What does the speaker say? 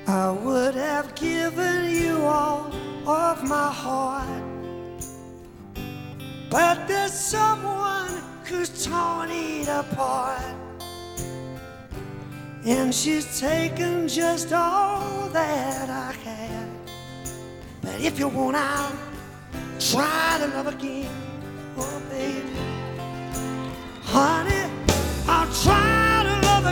I would have given you all of my heart, but there's someone who's torn it apart, and she's taken just all that I had. But if you want out, try to love again, oh baby, honey.